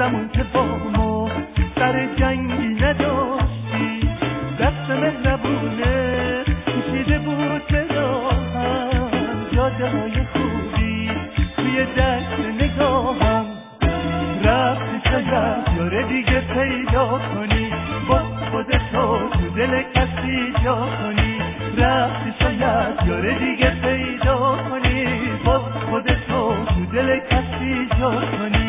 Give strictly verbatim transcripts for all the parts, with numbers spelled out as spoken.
زمان که با ما سر جنگی نداشتی، دست مهربونه کشیده بود به راهم، یاده های خوبی توی دست نگاهم. رفتی شاید یاره دیگه پیدا کنی، با خودتو تو دل کسی جا کنی. رفتی شاید یاره دیگه پیدا کنی، با خودتو تو دل کسی جا کنی.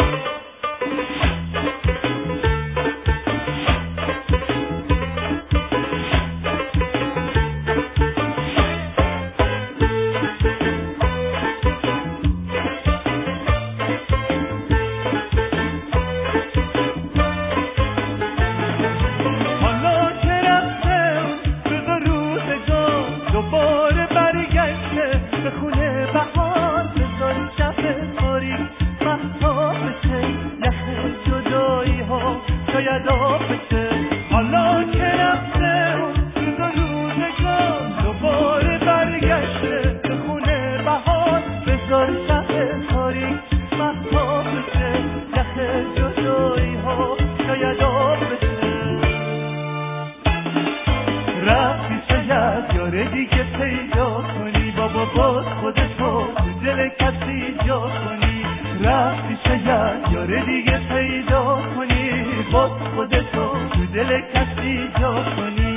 حالا که رفته روز و روزگار دوباره برگشته به خونه بهار، بذار شب تاریک مهتاب بشه، یخ جدایی ها شاید آب بشه. رفتی شاید یاره دیگه پیدا کنی، بابا باز خودتو تو دل کسی جا کنی. رفتی شاید یاره دیگه پیدا کنی، باز خودتو تو دل کسی جا کنی.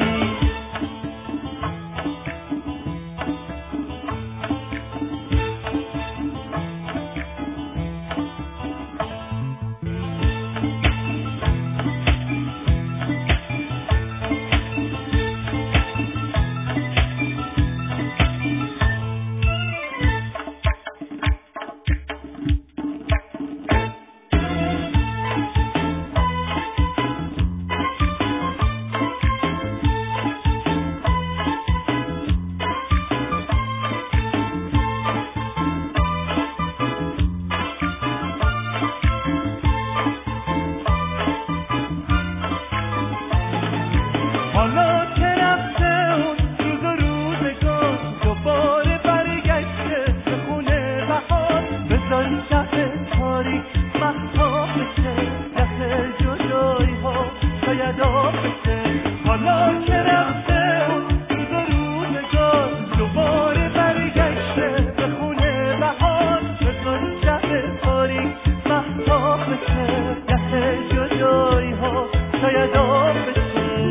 حالا که رفته اون روز و روزگار دوباره برگشته به خونه بهار، بذار شب تاریک مهتاب بشه، یخ جدایی ها شاید آب بشه. حالا که رفته اون روز و روزگار دوباره برگشته به خونه بهار، بذار شب تاریک مهتاب بشه، یخ جدایی ها شاید آب بشه.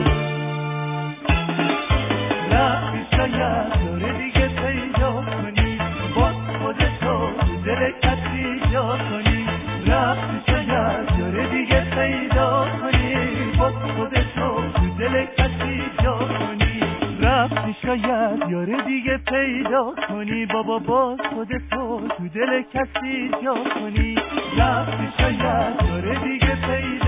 شاید یاره دیگه پیدا کنی، باز خودتو تو دل کسی جا کنی. رفتی شاید یاره دیگه پیدا کنی، باز خودتو تو دل کسی جا کنی. رفتی شاید یاره دیگه پیدا کنی، بابا باز خودتو تو دل کسی جا کنی. رفتی شاید یاره دیگه پیدا